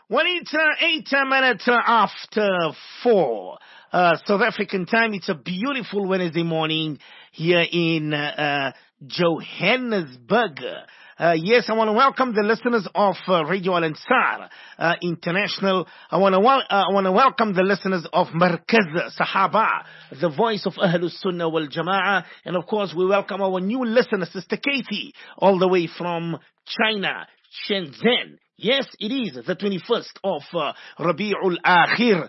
When it's 8 minutes after 4 South African time, it's a beautiful Wednesday morning here in Johannesburg. Yes, I want to welcome the listeners of Radio Al Ansar International. I want to welcome the listeners of Markaz Sahaba, the voice of Ahlus Sunnah wal Jama'ah, and of course we welcome our new listener, Sister Katie, all the way from China, Shenzhen. Yes, it is the 21st of Rabi'ul Akhir,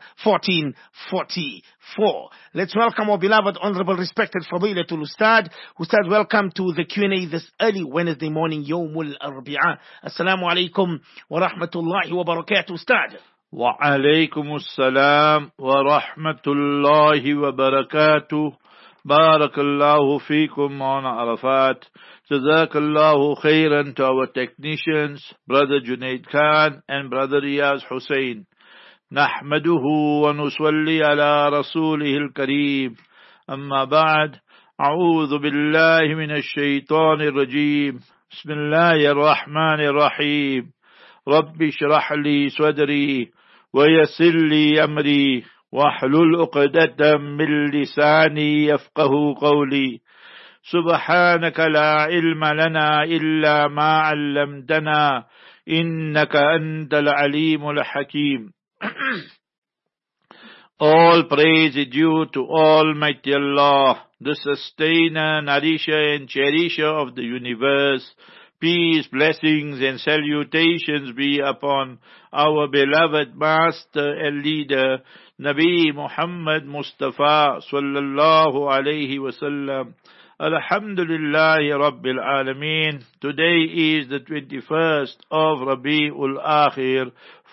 1444. Let's welcome our beloved, honorable, respected Fadilatul Ustad. Ustad, welcome to the Q&A this early Wednesday morning, Yawmul Arbi'a. Assalamu alaikum wa rahmatullahi wa barakatuh, Ustad. Wa alaikum assalam wa rahmatullahi wa barakatuh. Barakallahu feekum on Arafat. Jazakallahu khairan to our technicians, Brother Junaid Khan and Brother Riyaz Hussain. Nahmaduhu wa nusalli ala rasulihil kareem. Amma ba'd. A'udhu billahi minash shaitanir rajeem. Bismillahir rahmanir rahim. Rabbi shrah li sadri wa yassir li amri. واحلل عقدة من لساني يفقه قولي سبحانك لا علم لنا إلا ما علمتنا إنك أنت العليم الحكيم. All praise is due to Almighty Allah, the sustainer, nourisher and cherisher of the universe. Peace, blessings and salutations be upon our beloved master and leader, Nabi Muhammad Mustafa sallallahu alayhi wasallam. Alhamdulillahi Rabbil Alameen. Today is the 21st of Rabi'ul Akhir,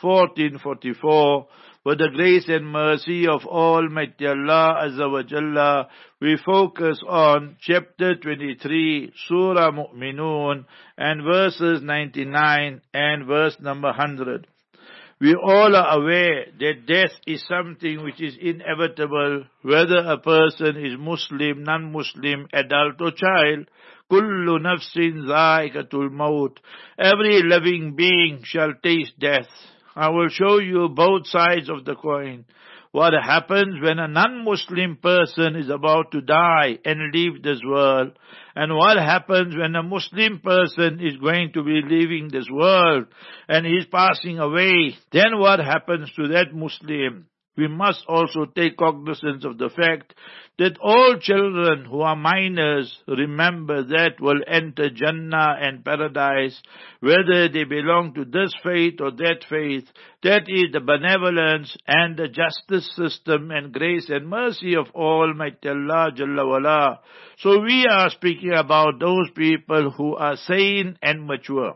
1444. With the grace and mercy of Almighty Allah Azza wa Jalla, we focus on chapter 23, Surah Mu'minun, and verses 99 and verse number 100. We all are aware that death is something which is inevitable, whether a person is Muslim, non-Muslim, adult or child. Kullu nafsin za'iqatul maut. Every living being shall taste death. I will show you both sides of the coin. What happens when a non-Muslim person is about to die and leave this world, and what happens when a Muslim person is going to be leaving this world and is passing away. Then what happens to that Muslim? We must also take cognizance of the fact that all children who are minors, remember that, will enter Jannah and paradise, whether they belong to this faith or that faith. That is the benevolence and the justice system and grace and mercy of Almighty Allah Jalla wala. So we are speaking about those people who are sane and mature.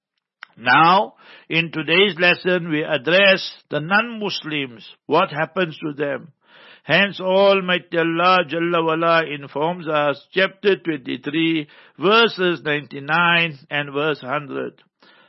Now, in today's lesson, we address the non-Muslims. What happens to them? Hence, Almighty Allah Jalla wala informs us, chapter 23, verses 99 and verse 100.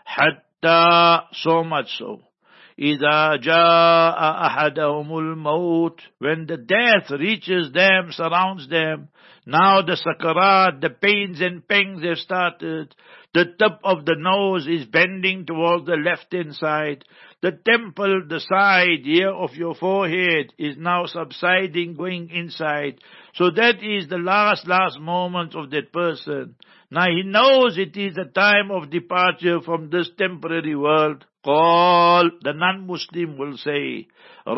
Hatta, so much so. إِذَا جَاءَ أَحَدَهُمُ الْمَوْتِ. When the death reaches them, surrounds them. Now the sakarat, the pains and pangs have started. The tip of the nose is bending towards the left-hand side. The temple, the side here of your forehead is now subsiding, going inside. So that is the last moment of that person. Now he knows it is the time of departure from this temporary world. Call, the non-Muslim will say,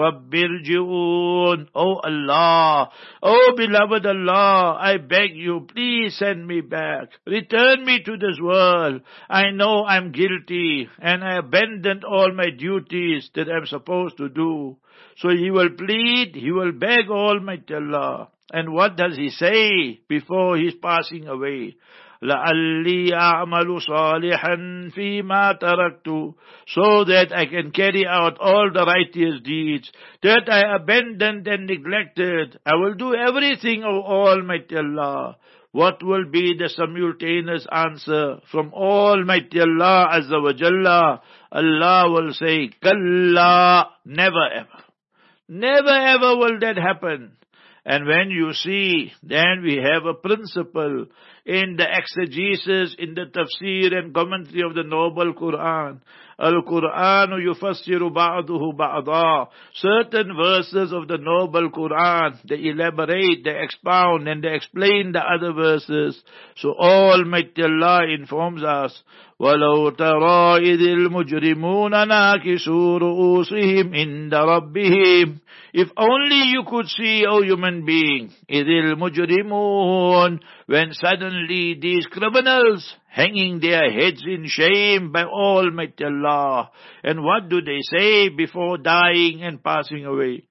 Rabbirji'un, O Allah, O beloved Allah, I beg you, please send me back. Return me to this world. I know I'm guilty and I abandoned all my duties that I'm supposed to do. So he will plead, he will beg Almighty Allah. And what does he say before he's passing away? لَعَلِّي أَعْمَلُ صَالِحًا فِي مَا تَرَكْتُ, so that I can carry out all the righteous deeds that I abandoned and neglected. I will do everything, O Almighty Allah. What will be the simultaneous answer from Almighty Allah Azza wa Jalla? Allah will say, Kalla, never ever. Never ever will that happen. And when you see, then we have a principle in the exegesis, in the tafsir and commentary of the noble Quran. Al-Qur'anu yufassiru ba'duhu ba'da. Certain verses of the noble Quran, they elaborate, they expound, and they explain the other verses. So Almighty Allah informs us, وَلَوْ تَرَى إِذِ الْمُجْرِمُونَ نَاكِسُوا رُؤُوسِهِمْ عِنْدَ رَبِّهِمْ. If only you could see, O human being, إِذِ الْمُجْرِمُونَ, when suddenly these criminals hanging their heads in shame by Almighty Allah. And what do they say before dying and passing away?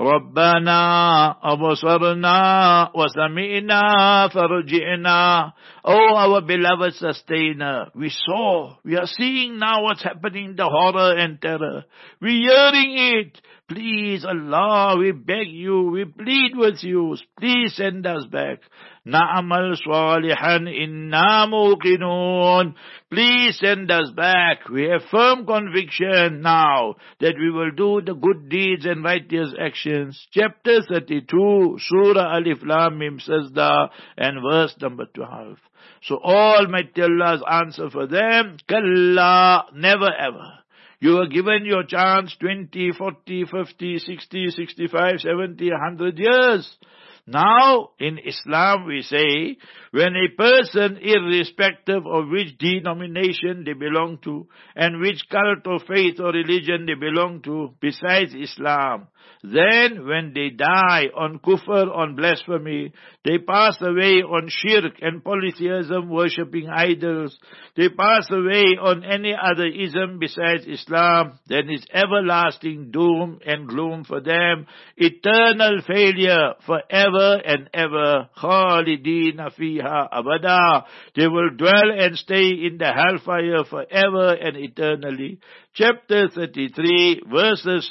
رَبَّنَا أَبْصَرْنَا وَسَمِعْنَا فَارْجِعْنَا. Oh, our beloved sustainer, we are seeing now what's happening, the horror and terror. We're hearing it. Please, Allah, we beg you, we plead with you, please send us back. نَعْمَلْ صَالِحًا إِنَّا مُوقِنُونَ. Please send us back. We have firm conviction now that we will do the good deeds and righteous actions. Chapter 32, Surah Alif Lam Mim Sajda, and verse number 12. So Almighty Allah's answer for them, Kalla, never ever. You were given your chance 20, 40, 50, 60, 65, 70, 100 years. Now, in Islam we say, when a person, irrespective of which denomination they belong to, and which cult or faith or religion they belong to, besides Islam, then when they die on kufr, on blasphemy, they pass away on shirk and polytheism, worshipping idols, they pass away on any other ism besides Islam, then it's everlasting doom and gloom for them, eternal failure forever and ever. Khalidina fiha abada. They will dwell and stay in the hellfire forever and eternally. Chapter 33, verses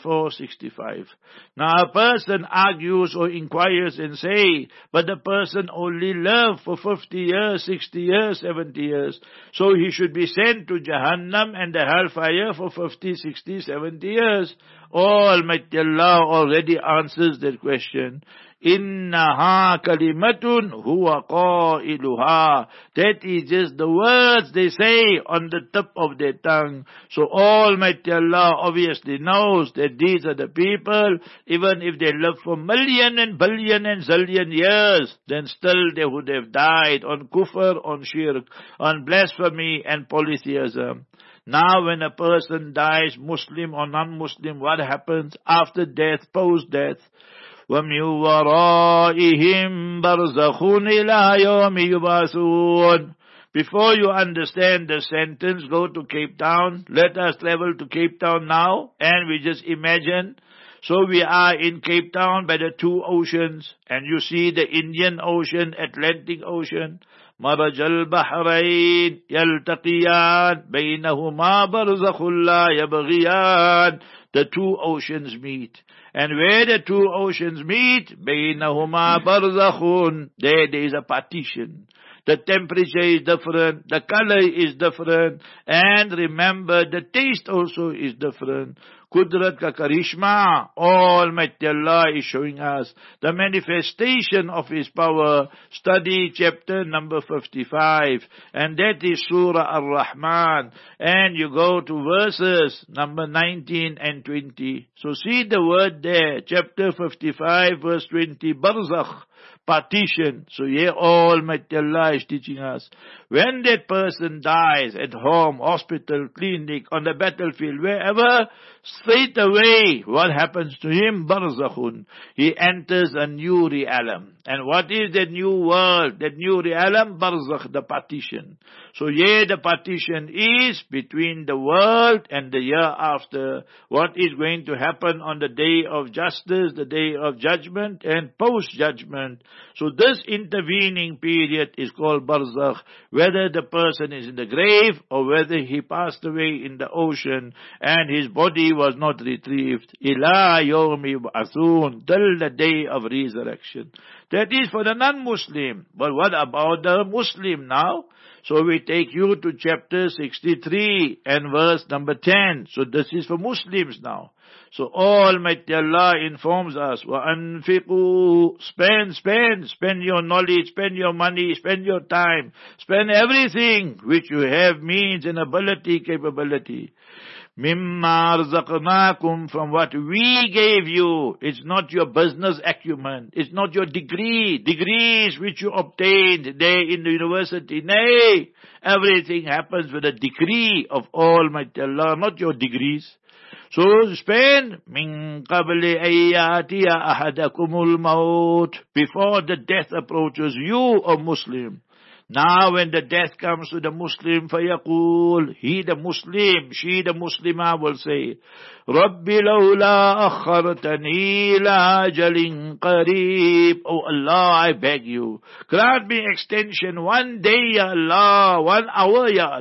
64-65. Now a person argues or inquires and say, but the person only lived for 50 years, 60 years, 70 years. So he should be sent to Jahannam and the hellfire for 50, 60, 70 years. Almighty Allah already answers that question. Innaha kalimatun huwa qailuha. That is just the words they say on the tip of their tongue. So Almighty Allah obviously knows that these are the people, even if they live for million and billion and zillion years, then still they would have died on kufr, on shirk, on blasphemy and polytheism. Now when a person dies, Muslim or non-Muslim, what happens after death, post-death? وَمِنْ وَرَائِهِمْ بَرْزَخٌ إِلَىٰ يَوْمِ يُبْعَثُونَ. Before you understand the sentence, go to Cape Town. Let us travel to Cape Town now, and we just imagine. So we are in Cape Town by the two oceans, and you see the Indian Ocean, Atlantic Ocean. مرج البحرين يلتقيان بينهما برزخ لا يبغيان. The two oceans meet. And where the two oceans meet, بينهما برزخ, there is a partition. The temperature is different, the color is different, and remember, the taste also is different. Qudrat ka karishma, Almighty Allah is showing us the manifestation of His power. Study chapter number 55, and that is Surah Ar-Rahman, and you go to verses number 19 and 20. So see the word there, chapter 55, verse 20, barzakh, partition. So here Almighty Allah is teaching us, when that person dies at home, hospital, clinic, on the battlefield, wherever, straight away, what happens to him? Barzakhun. He enters a new realm. And what is that new world, that new realm? Barzakh, the partition. So here the partition is between the world and the year after. What is going to happen on the day of justice, the day of judgment, and post-judgment. So this intervening period is called barzakh. Whether the person is in the grave or whether he passed away in the ocean and his body was not retrieved. Ila yawmi yub'athun, till the day of resurrection. That is for the non-Muslim. But what about the Muslim now? So we take you to chapter 63 and verse number 10. So this is for Muslims now. So Almighty Allah informs us, وَأَنْفِقُوا Spend your knowledge, spend your money, spend your time, spend everything which you have means and ability, capability. مِمَّا رَزَقْنَاكُمْ From what we gave you. It's not your business acumen. It's not your degrees which you obtained there in the university. Nay, everything happens with a decree of Almighty Allah, not your degrees. So spend min qabli ayyatiya ahadakumul maut before the death approaches you, O Muslim. Now when the death comes to the Muslim, fayaqul, he the Muslim, she the Muslimah will say, Rabbi lawla akhartani ila ajalin qareeb. Oh Allah, I beg you, grant me extension 1 day, Ya Allah, 1 hour, Ya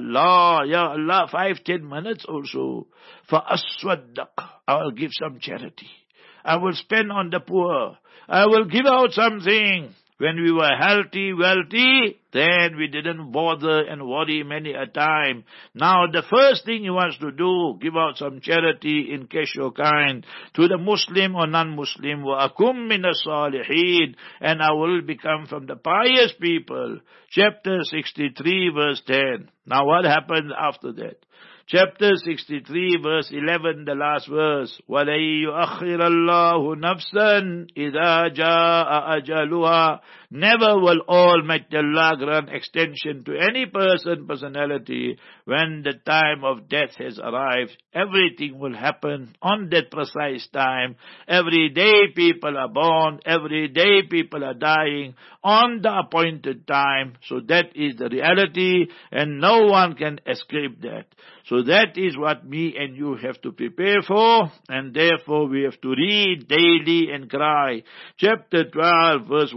Allah, 5-10 minutes also. For aswaddaq, I will give some charity. I will spend on the poor. I will give out something. When we were healthy, wealthy, then we didn't bother and worry many a time. Now the first thing he wants to do, give out some charity in case you're kind to the Muslim or non-Muslim. وَأَكُمْ مِنَ الصَّالِحِينَ And I will become from the pious people. Chapter 63 verse 10. Now what happens after that? Chapter 63 verse 11, the last verse. وَلَن يُؤَخِّرَ اللَّهُ نَفْسًا إِذَا جَاءَ أَجَلُهَا Never will Almighty Allah grant extension to any personality when the time of death has arrived. Everything will happen on that precise time. Every day people are born. Every day people are dying on the appointed time. So that is the reality and no one can escape that. So that is what me and you have to prepare for, and therefore we have to read daily and cry. Chapter 12 verse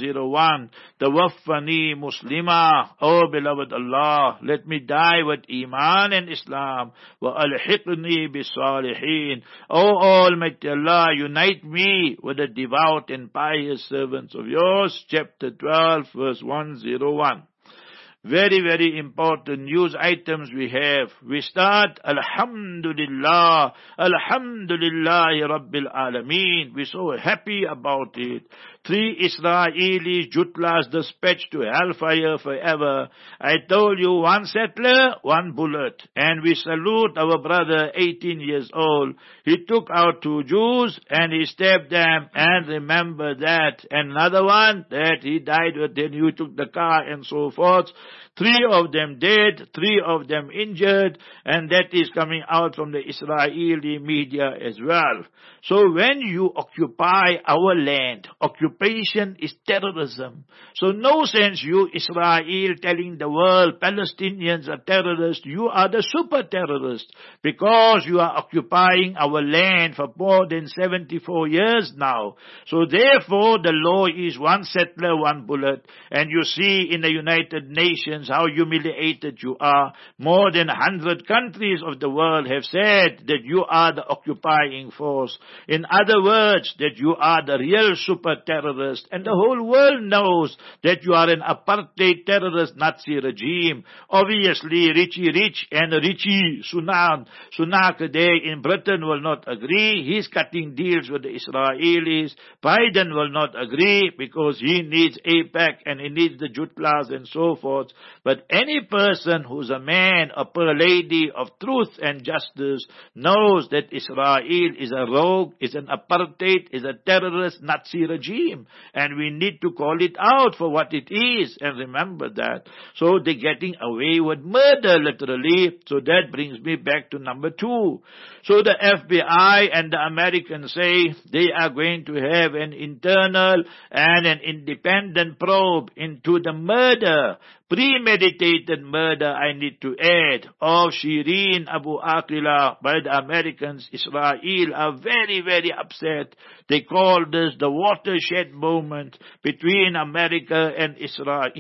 101, Tawaffani Muslima, O beloved Allah, let me die with Iman and Islam. Wa alhiqni bis-salihin, O Almighty Allah, unite me with the devout and pious servants of yours. Chapter 12 verse 101. Very, very important news items we have. We start, Alhamdulillah, Alhamdulillahi Rabbil Alameen. We're so happy about it. 3 Israeli jutlas dispatched to hellfire forever. I told you, 1 settler, 1 bullet. And we salute our brother, 18 years old. He took out 2 Jews and he stabbed them, and remember that. Another one, that he died with, then you took the car and so forth. 3 of them dead, 3 of them injured, and that is coming out from the Israeli media as well. So when you occupy our land, occupation is terrorism. So no sense you Israel telling the world Palestinians are terrorists. You are the super terrorists because you are occupying our land for more than 74 years now. So therefore the law is 1 settler, 1 bullet. And you see in the United Nations how humiliated you are. More than 100 countries of the world have said that you are the occupying force. In other words, that you are the real super terrorist. And the whole world knows that you are an apartheid terrorist Nazi regime. Obviously, Richie Rich and Richie Sunak there in Britain will not agree. He's cutting deals with the Israelis. Biden will not agree because he needs AIPAC and he needs the Jutlas and so forth. But any person who's a man, a lady of truth and justice knows that Israel is a rogue, is an apartheid, is a terrorist Nazi regime. And we need to call it out for what it is and remember that. So they're getting away with murder literally. So that brings me back to number 2. So the FBI and the Americans say they are going to have an internal and an independent probe into the murder, premeditated murder, I need to add, of Shireen Abu Aqilah by the Americans. Israel are very, very upset. They call this the watershed moment between America and Israel.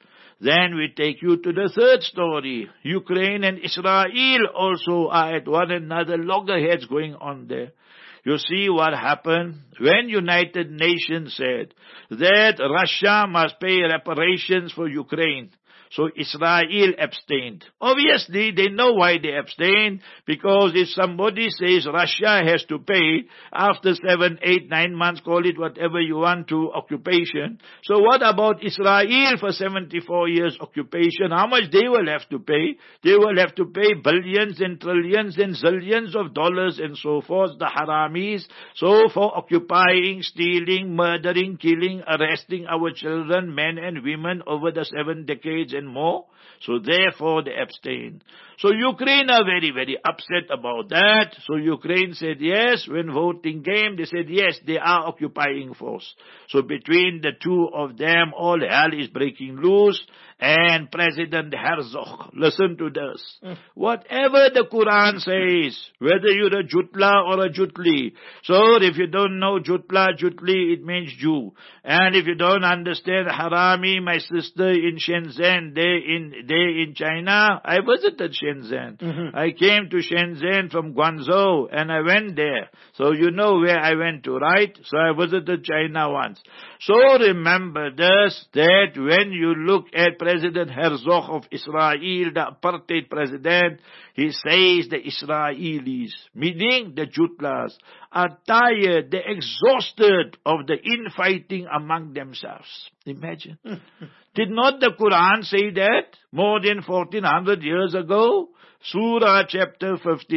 Then we take you to the third story. Ukraine and Israel also are at one another, loggerheads going on there. You see what happened when United Nations said that Russia must pay reparations for Ukraine. So Israel abstained. Obviously, they know why they abstained, because if somebody says Russia has to pay after 7, 8, 9 months, call it whatever you want to, occupation. So what about Israel for 74 years occupation? How much they will have to pay? They will have to pay billions and trillions and zillions of dollars and so forth, the haramis. So for occupying, stealing, murdering, killing, arresting our children, men and women over the 7 decades and more. So therefore they abstain. So Ukraine are very, very upset about that. So Ukraine said yes. When voting came, they said yes, they are occupying force. So between the two of them, all hell is breaking loose. And President Herzog, listen to this. Whatever the Quran says, whether you're a Jutla or a Jutli. So if you don't know Jutla, Jutli, it means Jew. And if you don't understand Harami, my sister in Shenzhen, they in China, I visited Shenzhen. I came to Shenzhen from Guangzhou and I went there. So you know where I went to, right? So I visited China once. So remember this, that when you look at President Herzog of Israel, the apartheid president, he says the Israelis, meaning the Jutlas, are tired, they're exhausted of the infighting among themselves. Imagine. Did not the Quran say that more than 1400 years ago? Surah chapter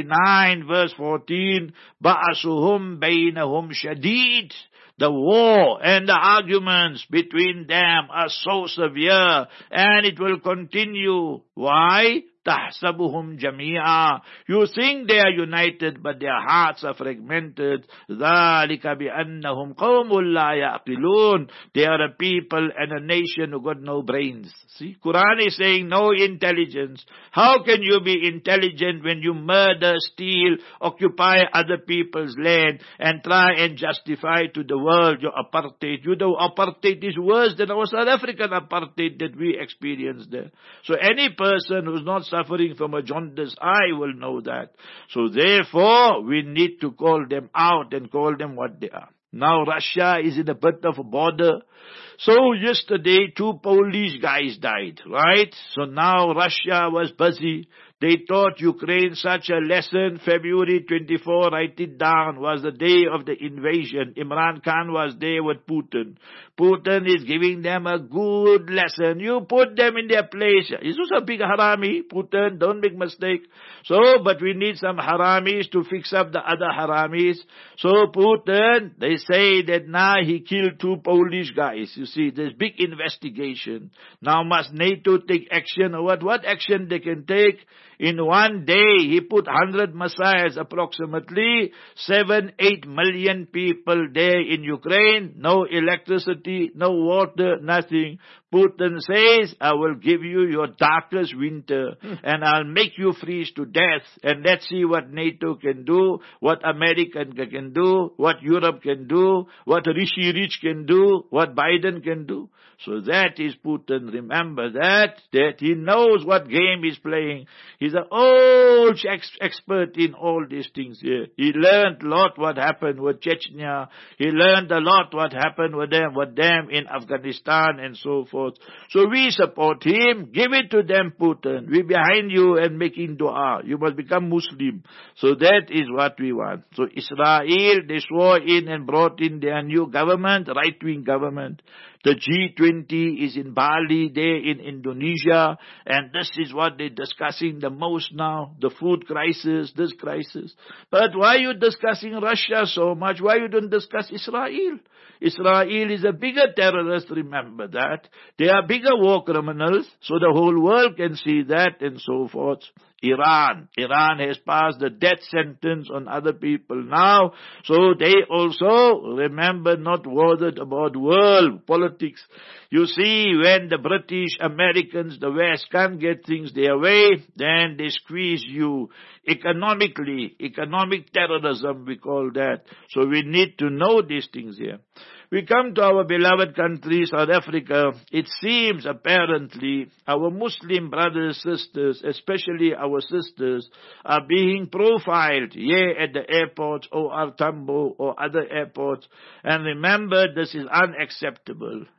59 verse 14, Ba'asuhum bainahum shadid. The war and the arguments between them are so severe, and it will continue. Why? تَحْسَبُهُمْ جَمِيعًا. You think they are united, but their hearts are fragmented. ذَلِكَ بِأَنَّهُمْ قَوْمٌ لَا يَعْقِلُونَ. They are a people and a nation who got no brains. See, Quran is saying no intelligence. How can you be intelligent when you murder, steal, occupy other people's land, and try and justify to the world your apartheid? You know, apartheid is worse than our South African apartheid that we experienced there. So any person who's not suffering from a jaundiced eye will know that. So therefore, we need to call them out and call them what they are. Now Russia is in a bit of a border. So yesterday 2 Polish guys died, right? So now Russia was busy. They taught Ukraine such a lesson. February 24, write it down, was the day of the invasion. Imran Khan was there with Putin. Putin is giving them a good lesson. You put them in their place. He's also a big harami, Putin, don't make mistake. So, but we need some haramis to fix up the other haramis. So Putin, they say that now he killed 2 Polish guys. You see, there's big investigation. Now must NATO take action, or what action they can take? In one day, he put 100 missiles, approximately 7-8 million people there in Ukraine. No electricity, no water, nothing. Putin says, I will give you your darkest winter and I'll make you freeze to death. And let's see what NATO can do, what America can do, what Europe can do, what Rishi Rich can do, what Biden can do. So that is Putin. Remember that he knows what game he's playing. He's an old expert in all these things here. He learned a lot what happened with Chechnya. He learned a lot what happened with them in Afghanistan and so forth. So we support him. Give it to them, Putin. We're behind you and making dua. You must become Muslim. So that is what we want. So Israel, they swore in and brought in their new government, right-wing government. The G20 is in Bali, there in Indonesia, and this is what they're discussing the most now, the food crisis, this crisis. But why are you discussing Russia so much? Why you don't discuss Israel? Israel is a bigger terrorist, remember that. They are bigger war criminals, so the whole world can see that and so forth. Iran has passed the death sentence on other people now, so they also, remember, not bothered about world politics. You see, when the British, Americans, the West can't get things their way, then they squeeze you economically. Economic terrorism, we call that. So we need to know these things here. We come to our beloved country, South Africa. It seems apparently our Muslim brothers, sisters, especially our sisters, are being profiled here at the airports, OR Tambo or other airports. And remember, this is unacceptable.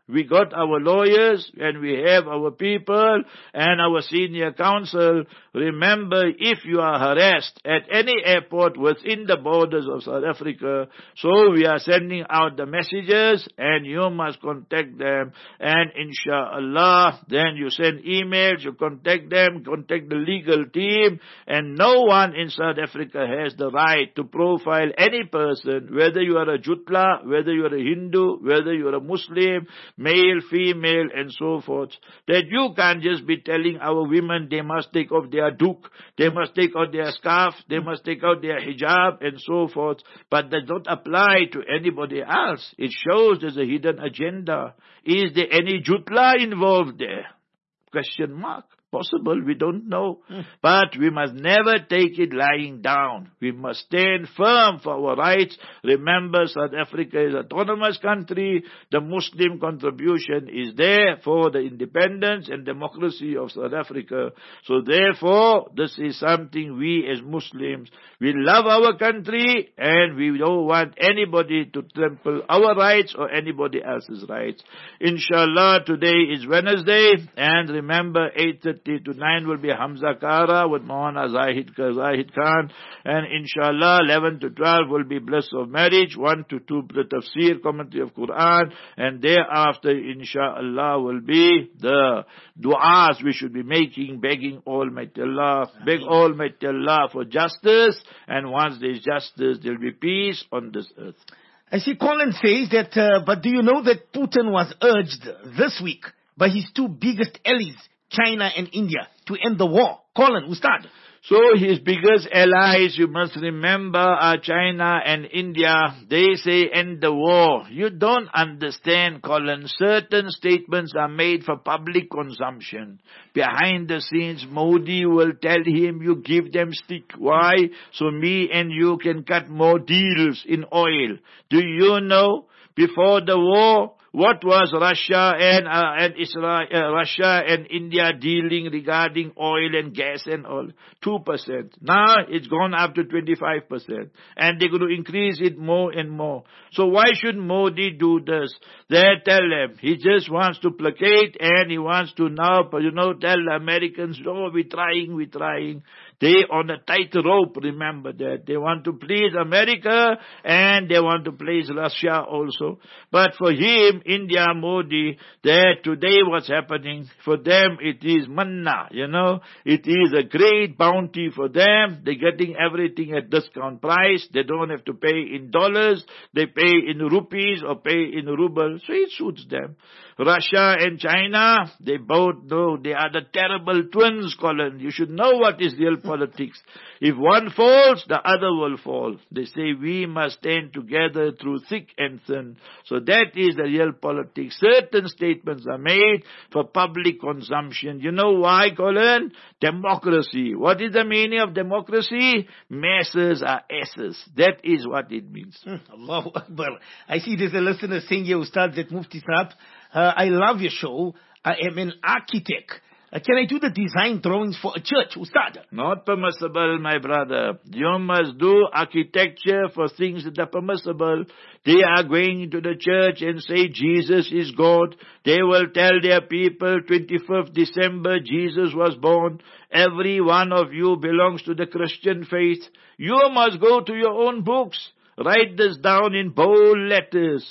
we got our lawyers and we have our people and our senior counsel. Remember, if you are harassed at any airport within the borders of South Africa, so we are sending out the messages and you must contact them, and inshallah, then you send emails, you contact them, contact the legal team, and no one in South Africa has the right to profile any person, whether you are a Jutla, whether you are a Hindu, whether you are a Muslim, male, female, and so forth. That you can't just be telling our women they must take off their doek, they must take out their scarf, they must take out their hijab, and so forth. But that don't apply to anybody else. It shows there's a hidden agenda. Is there any Jutla involved there? Question mark. Possible, we don't know. But we must never take it lying down. We must stand firm for our rights. Remember, South Africa is an autonomous country. The Muslim contribution is there for the independence and democracy of South Africa. So therefore, this is something we as Muslims, we love our country and we don't want anybody to trample our rights or anybody else's rights. Inshallah, today is Wednesday, and remember, 8:30 to 9 will be Hamza Kara with Maulana Zahid Khan, and inshallah 11 to 12 will be Bliss of Marriage, 1 to 2 the Tafsir, commentary of Quran, and thereafter inshallah will be the du'as we should be making, begging Almighty Allah, beg Almighty Allah for justice, and once there is justice there will be peace on this earth. I see Colin says that, but do you know that Putin was urged this week by his two biggest allies, China and India, to end the war? Colin, Ustad. So his biggest allies, you must remember, are China and India. They say end the war. You don't understand, Colin. Certain statements are made for public consumption. Behind the scenes, Modi will tell him, you give them stick. Why? So me and you can cut more deals in oil. Do you know, before the war, what was Russia and Israel, Russia and India dealing regarding oil and gas and all? 2%. Now it's gone up to 25%. And they're going to increase it more and more. So why should Modi do this? They tell them he just wants to placate and he wants to now, tell the Americans, oh, we're trying. They on a tight rope, remember that. They want to please America and they want to please Russia also. But for him, India, Modi, that today what's happening, for them it is manna, It is a great bounty for them. They're getting everything at discount price. They don't have to pay in dollars. They pay in rupees or pay in rubles. So it suits them. Russia and China, they both know they are the terrible twins, Colin. You should know what is real politics. If one falls, the other will fall. They say we must stand together through thick and thin. So that is the real politics. Certain statements are made for public consumption. You know why, Colin? Democracy. What is the meaning of democracy? Masses are asses. That is what it means. Allahu Akbar. I see there's a listener saying here, Ustad, that Mufti Saab, I love your show. I am an architect. Can I do the design drawings for a church, Ustad? Not permissible, my brother. You must do architecture for things that are permissible. They are going into the church and say Jesus is God. They will tell their people 25th December Jesus was born. Every one of you belongs to the Christian faith. You must go to your own books. Write this down in bold letters.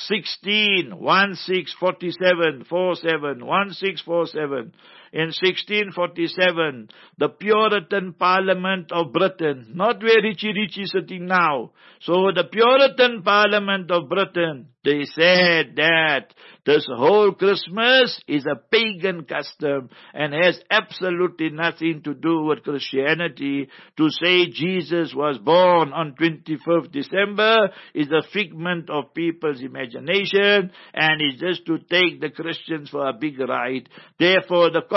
1647 1647. In 1647, the Puritan Parliament of Britain, not where Richie sitting now. So the Puritan Parliament of Britain, they said that this whole Christmas is a pagan custom and has absolutely nothing to do with Christianity. To say Jesus was born on 25th December is a figment of people's imagination and is just to take the Christians for a big ride. Therefore, the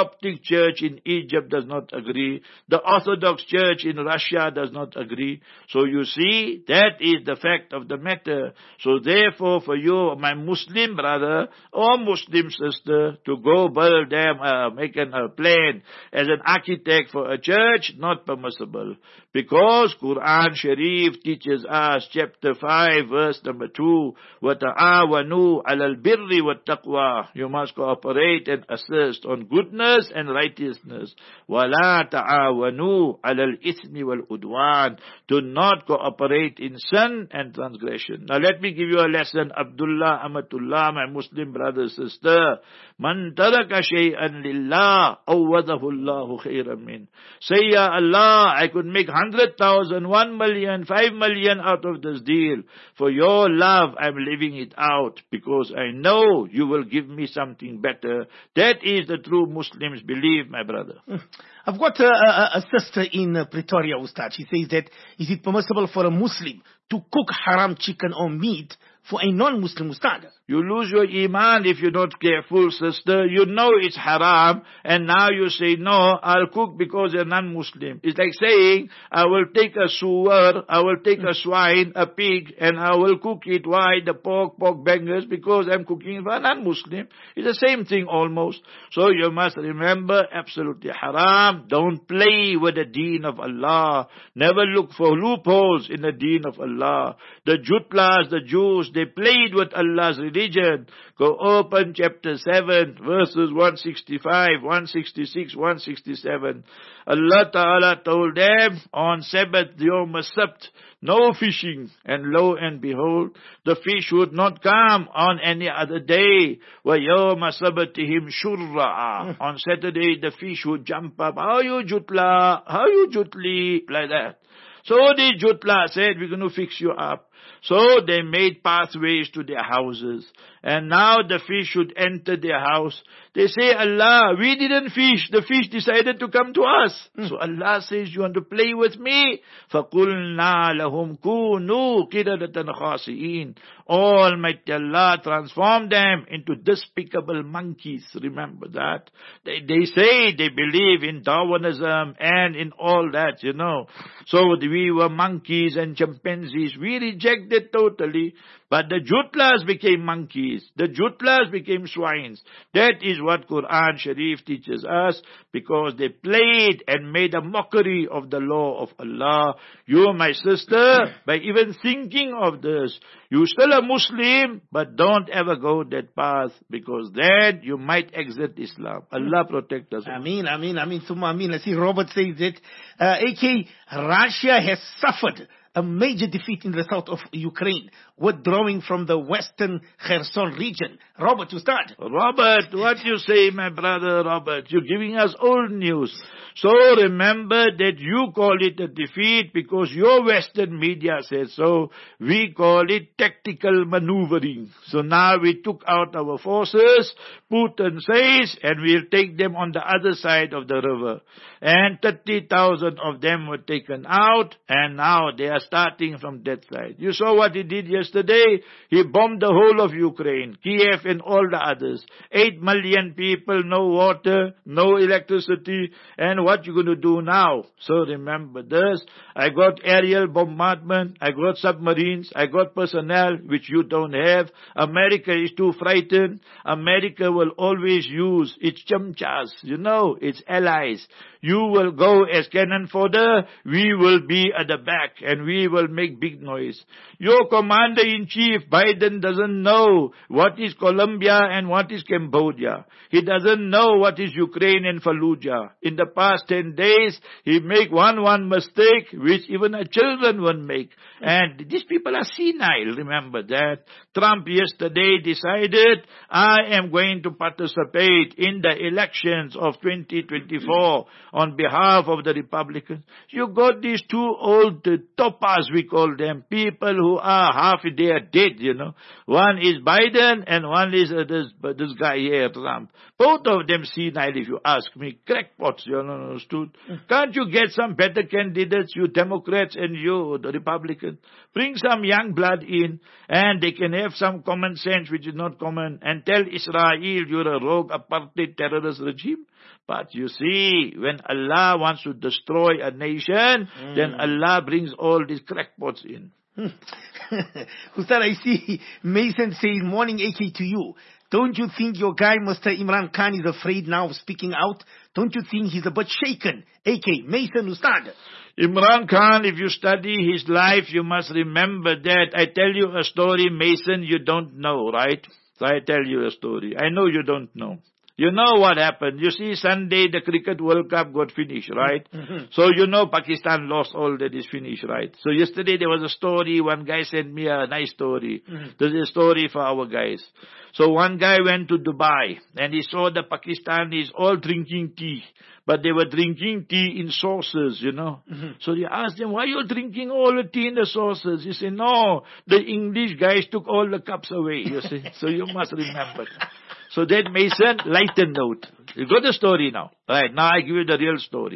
Coptic Church in Egypt does not agree. The Orthodox Church in Russia does not agree. So you see, that is the fact of the matter. So therefore, for you, my Muslim brother or Muslim sister, to go build them, make a plan as an architect for a church, not permissible. Because Quran Sharif teaches us, chapter 5, verse number 2, وَتَعَاوَنُوا عَلَى الْبِرِّ وَالتَّقْوَى. You must cooperate and assist on goodness and righteousness. وَلَا تَعَاوَنُوا عَلَى الْإِثْمِ وَالْعُدْوَانِ. Do not cooperate in sin and transgression. Now let me give you a lesson. Abdullah, Amatullah, my Muslim brother, sister. مَنْ تَرَكَ شَيْئًا لِلَّهِ أَوَّدَهُ اللَّهُ خَيْرًا مِنْ. Say, Ya Allah, I could make 100,000, 1 million, 5 million out of this deal. For your love, I'm leaving it out because I know you will give me something better. That is the true Muslims believe, my brother. I've got a sister in Pretoria, Ustad. She says that, is it permissible for a Muslim to cook haram chicken or meat for a non-Muslim, Ustad? You lose your iman if you're not careful, sister. You know it's haram, and now you say, no, I'll cook because you're non-Muslim. It's like saying, I will take a suwar, I will take a swine, a pig, and I will cook it. Why? The pork bangers, because I'm cooking for a non-Muslim. It's the same thing almost. So you must remember, absolutely haram. Don't play with the deen of Allah. Never look for loopholes in the deen of Allah. The Jutlas, the Jews, they played with Allah's religion. Go open chapter 7, verses 165, 166, 167. Allah Ta'ala told them on Sabbath, Yawm as-Sabt, no fishing. And lo and behold, the fish would not come on any other day. وَيَوْمَ سَبَتِهِمْ شُرَّعًا. On Saturday, the fish would jump up. How you Jutla? How you Jutli? Like that. So the Jutla said, we're going to fix you up. So they made pathways to their houses. And now the fish should enter their house. They say, Allah, we didn't fish. The fish decided to come to us. So Allah says, you want to play with me? فَقُلْنَا لَهُمْ كُونُوا قِرَدَةً خَاسِئِينَ. Almighty Allah transformed them into despicable monkeys. Remember that. They say they believe in Darwinism and in all that, you know. So we were monkeys and chimpanzees. We rejected totally. But the Jutlas became monkeys. The Jutlas became swines. That is what Quran Sharif teaches us, because they played and made a mockery of the law of Allah. You, my sister, by even thinking of this, you're still a Muslim, but don't ever go that path, because then you might exit Islam. Allah protect us. Ameen, Ameen, Ameen, Summa Ameen. I see Robert says that, AK, Russia has suffered a major defeat in the south of Ukraine, withdrawing from the western Kherson region. Robert, you start. Robert, what you say, my brother Robert? You're giving us old news. So remember that you call it a defeat because your Western media says so. We call it tactical maneuvering. So now we took out our forces, Putin says, and we'll take them on the other side of the river. And 30,000 of them were taken out, and now they are starting from that side. You saw what he did yesterday? He bombed the whole of Ukraine, Kiev and all the others. 8 million people, no water, no electricity, and what you going to do now? So remember this, I got aerial bombardment, I got submarines, I got personnel which you don't have. America is too frightened. America will always use its chamchas, you know, its allies. You will go as cannon fodder, we will be at the back and we will make big noise. Your commander-in-chief, Biden, doesn't know what is Colombia and what is Cambodia. He doesn't know what is Ukraine and Fallujah. In the past 10 days, he make one mistake which even our children won't make. And these people are senile, remember that. Trump yesterday decided, I am going to participate in the elections of 2024 on behalf of the Republicans. You got these two old topas, we call them, people who are half they are dead, you know. One is Biden and one is this guy here, Trump. Both of them senile, if you ask me. Crackpots, you know, understood? Can't you get some better candidates, you Democrats and you, the Republicans? Bring some young blood in, and they can have some common sense, which is not common, and tell Israel you're a rogue apartheid terrorist regime. But you see, when Allah wants to destroy a nation, then Allah brings all these crackpots in. Ustad, I see Mason says, morning AK to you. Don't you think your guy, Mr. Imran Khan, is afraid now of speaking out? Don't you think he's a bit shaken? AK, Mason, Ustad. Imran Khan, if you study his life, you must remember that. I tell you a story, Mason, you don't know, right? So I tell you a story. I know you don't know. You know what happened. You see, Sunday, the Cricket World Cup got finished, right? So you know Pakistan lost all that is finished, right? So yesterday there was a story. One guy sent me a nice story. There's a story for our guys. So one guy went to Dubai and he saw the Pakistanis all drinking tea. But they were drinking tea in saucers, you know. So he asked them, why are you drinking all the tea in the saucers? He said, no, the English guys took all the cups away, you see. So you must remember. So that Mason, lighten note. You got the story now. Right, now I give you the real story.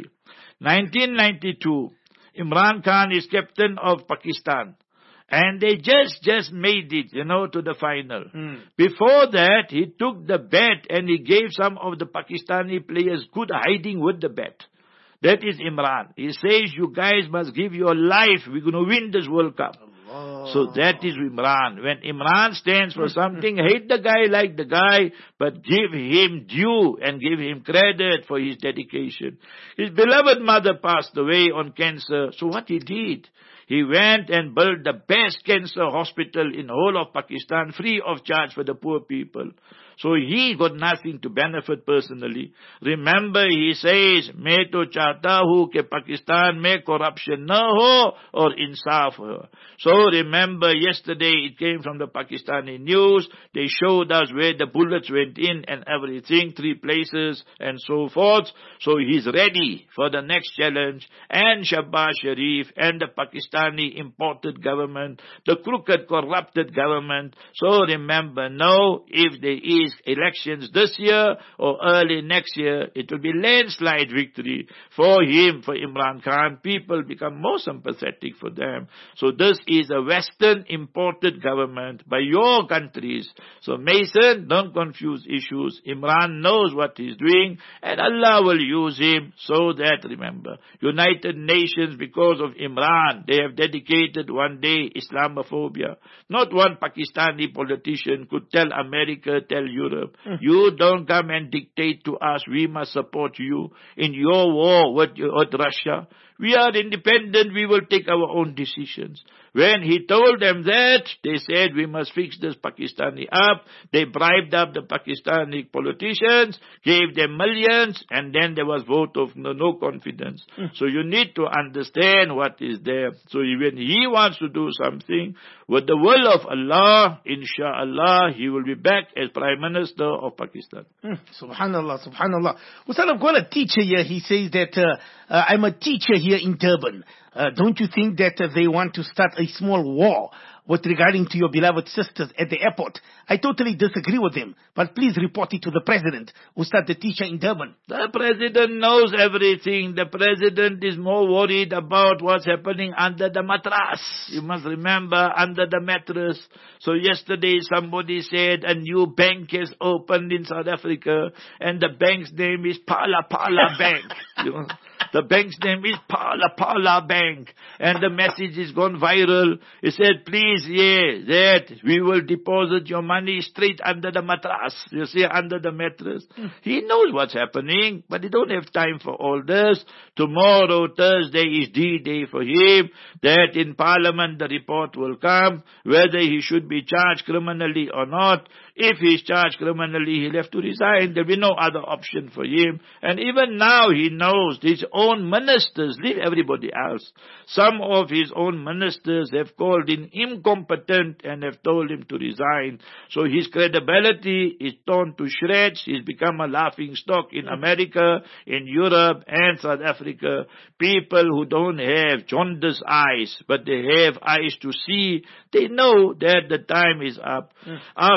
1992, Imran Khan is captain of Pakistan. And they just made it, you know, to the final. Before that, he took the bat and he gave some of the Pakistani players good hiding with the bat. That is Imran. He says, you guys must give your life. We're going to win this World Cup. So that is Imran. When Imran stands for something, hate the guy, like the guy, but give him due and give him credit for his dedication. His beloved mother passed away on cancer. So what he did, he went and built the best cancer hospital in whole of Pakistan, free of charge for the poor people. So he got nothing to benefit personally. Remember, he says, मैं तो चाहता हूँ कि पाकिस्तान में corruption न हो और इंसाफ हो. So remember, yesterday it came from the Pakistani news. They showed us where the bullets went in and everything, 3 places and so forth. So he's ready for the next challenge. And Shahbaz Sharif and the Pakistani imported government, the crooked, corrupted government. So remember, no, if there is elections this year or early next year, it will be landslide victory for him, for Imran Khan. People become more sympathetic for them. So this is a Western imported government by your countries. So Mason, don't confuse issues. Imran knows what he's doing and Allah will use him. So that, remember, United Nations, because of Imran, they have dedicated one day Islamophobia. Not one Pakistani politician could tell America, tell Europe, you don't come and dictate to us. We must support you in your war with Russia. We are independent. We will take our own decisions. When he told them that, they said, we must fix this Pakistani up. They bribed up the Pakistani politicians, gave them millions, and then there was vote of no confidence. So you need to understand what is there. So when he wants to do something, with the will of Allah, inshallah, he will be back as Prime Minister of Pakistan. Subhanallah, subhanallah. Ustad, I've got a teacher here. He says that I'm a teacher here in Durban. Don't you think that they want to start a small war with regarding to your beloved sisters at the airport? I totally disagree with him, but please report it to the president, Ustad, the teacher in Durban. The president knows everything. The president is more worried about what's happening under the mattress. You must remember, under the mattress. So yesterday somebody said a new bank has opened in South Africa and the bank's name is Pala Bank. You know? The bank's name is Pala Bank. And the message is gone viral. He said, please, that we will deposit your money straight under the mattress. You see, under the mattress. He knows what's happening, but he don't have time for all this. Tomorrow, Thursday, is D-Day for him. That in Parliament the report will come, whether he should be charged criminally or not. If he's charged criminally, he'll have to resign. There'll be no other option for him. And even now he knows his own ministers, leave everybody else. Some of his own ministers have called him incompetent and have told him to resign. So his credibility is torn to shreds. He's become a laughing stock in America, in Europe and South Africa. People who don't have jaundiced eyes, but they have eyes to see, they know that the time is up. After Mandela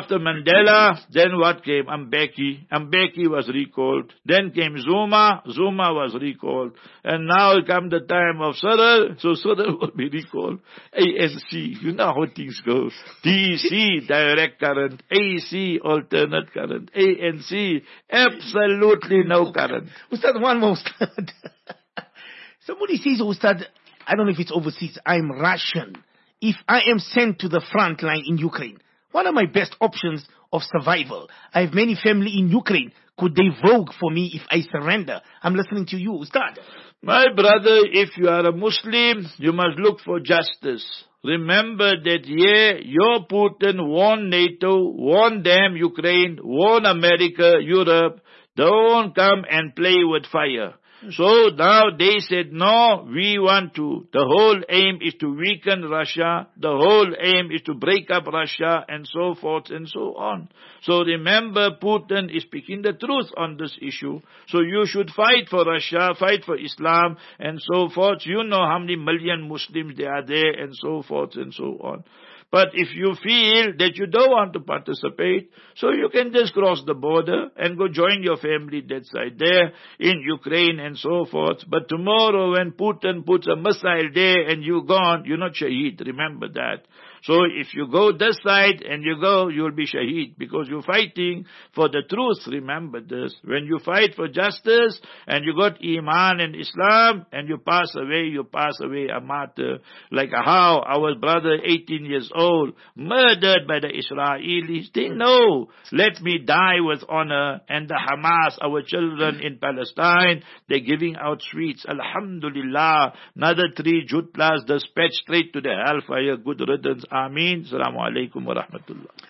Mandela. Then what came? Mbeki. Mbeki was recalled. Then came Zuma. Zuma was recalled. And now come the time of Cyril. So Cyril will be recalled. ANC, you know how things go. DC, direct current. AC, alternate current. ANC, absolutely no current. Ustad, one more, Ustad. Somebody says, Ustad, I don't know if it's overseas, I'm Russian. If I am sent to the front line in Ukraine, what are my best options of survival? I have many family in Ukraine. Could they vote for me if I surrender? I'm listening to you, Ustad. My brother, if you are a Muslim, you must look for justice. Remember that, your Putin warned NATO, warned them, Ukraine, warned America, Europe, don't come and play with fire. So now they said, no, we want to. The whole aim is to weaken Russia. The whole aim is to break up Russia and so forth and so on. So remember, Putin is speaking the truth on this issue. So you should fight for Russia, fight for Islam and so forth. You know how many million Muslims there are there and so forth and so on. But if you feel that you don't want to participate, so you can just cross the border and go join your family that side there in Ukraine and so forth. But tomorrow when Putin puts a missile there and you're gone, you're not shaheed. Remember that. So if you go this side and you go, you'll be shaheed because you're fighting for the truth. Remember this. When you fight for justice and you got Iman and Islam and you pass away a martyr. Like how our brother, 18 years old, murdered by the Israelis. They know, let me die with honor. And the Hamas, our children in Palestine, they're giving out sweets. Alhamdulillah. Another 3 jutlas dispatched straight to the hellfire. Good riddance. Ameen. Assalamu alaikum wa rahmatullah.